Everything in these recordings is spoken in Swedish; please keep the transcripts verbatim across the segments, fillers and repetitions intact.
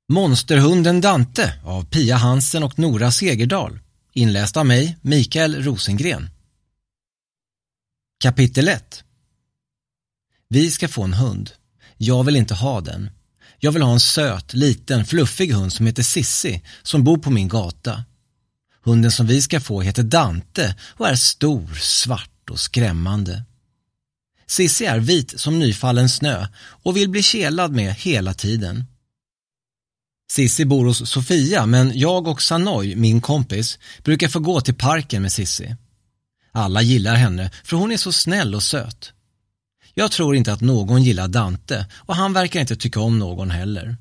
Monsterhunden Dante av Pia Hansen och Nora Segerdahl. Inläst av mig, Mikael Rosengren. Kapitel ett. Vi ska få en hund. Jag vill inte ha den. Jag vill ha en söt, liten, fluffig hund som heter Sissi som bor på min gata. Hunden som vi ska få heter Dante och är stor, svart och skrämmande. Sissi är vit som nyfallen snö och vill bli kelad med hela tiden. Sissi bor hos Sofia, men jag och Sanoy, min kompis, brukar få gå till parken med Sissi. Alla gillar henne för hon är så snäll och söt. Jag tror inte att någon gillar Dante och han verkar inte tycka om någon heller.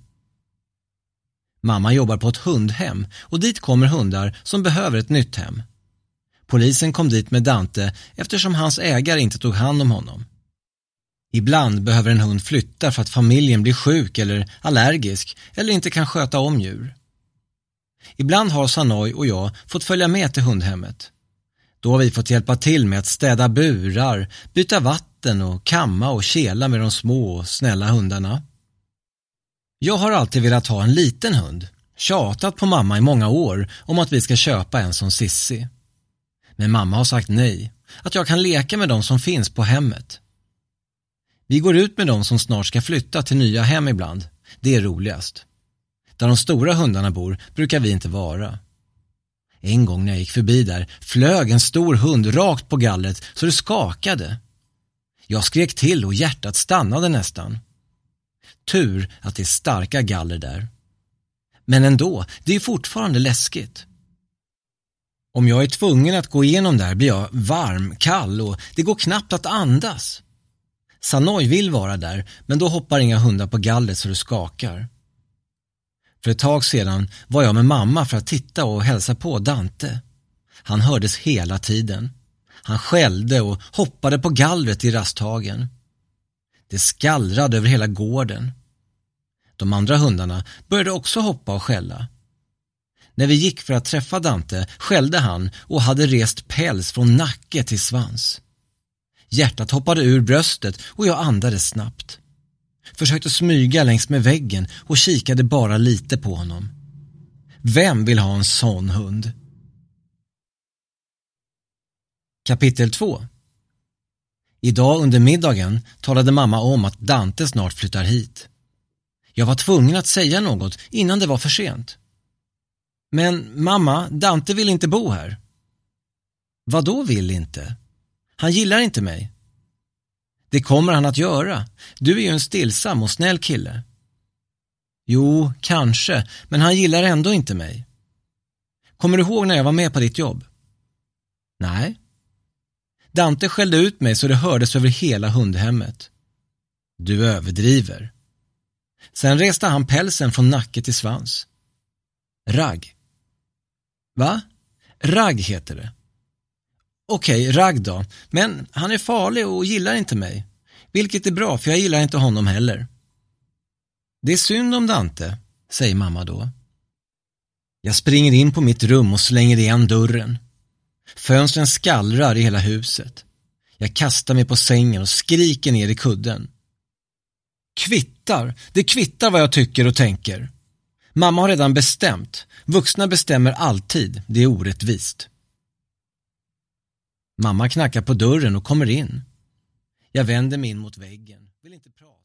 Mamma jobbar på ett hundhem och dit kommer hundar som behöver ett nytt hem. Polisen kom dit med Dante eftersom hans ägare inte tog hand om honom. Ibland behöver en hund flytta för att familjen blir sjuk eller allergisk eller inte kan sköta om djur. Ibland har Sanoy och jag fått följa med till hundhemmet. Då har vi fått hjälpa till med att städa burar, byta vatten och kamma och kela med de små och snälla hundarna. Jag har alltid velat ha en liten hund, tjatat på mamma i många år om att vi ska köpa en som Sissi. Men mamma har sagt nej, att jag kan leka med de som finns på hemmet. Vi går ut med de som snart ska flytta till nya hem ibland. Det är roligast. Där de stora hundarna bor brukar vi inte vara. En gång när jag gick förbi där flög en stor hund rakt på gallret så det skakade. Jag skrek till och hjärtat stannade nästan. Tur att det är starka galler där. Men ändå, det är fortfarande läskigt. Om jag är tvungen att gå igenom där blir jag varm, kall och det går knappt att andas. Sanoy vill vara där, men då hoppar inga hundar på gallret så det skakar. För ett tag sedan var jag med mamma för att titta och hälsa på Dante. Han hördes hela tiden. Han skällde och hoppade på gallret i rasthagen. Det skallrade över hela gården. De andra hundarna började också hoppa och skälla. När vi gick för att träffa Dante skällde han och hade rest päls från nacke till svans. Hjärtat hoppade ur bröstet och jag andades snabbt. Försökte smyga längs med väggen och kikade bara lite på honom. Vem vill ha en sån hund? Kapitel två. Idag under middagen talade mamma om att Dante snart flyttar hit. Jag var tvungen att säga något innan det var för sent. Men mamma, Dante vill inte bo här. Vad då vill inte? Han gillar inte mig. Det kommer han att göra. Du är ju en stillsam och snäll kille. Jo, kanske, men han gillar ändå inte mig. Kommer du ihåg när jag var med på ditt jobb? Nej. Dante skällde ut mig så det hördes över hela hundhemmet. Du överdriver. Sen reste han pälsen från nacke till svans. Ragg. Va? Ragg heter det. Okej, Ragg då. Men han är farlig och gillar inte mig. Vilket är bra, för jag gillar inte honom heller. Det är synd om Dante, säger mamma då. Jag springer in på mitt rum och slänger igen dörren. Fönstren skallrar i hela huset. Jag kastar mig på sängen och skriker ner i kudden. Kvittar, det kvittar vad jag tycker och tänker. Mamma har redan bestämt. Vuxna bestämmer alltid, det är orättvist. Mamma knackar på dörren och kommer in. Jag vänder mig in mot väggen. Vill inte prata.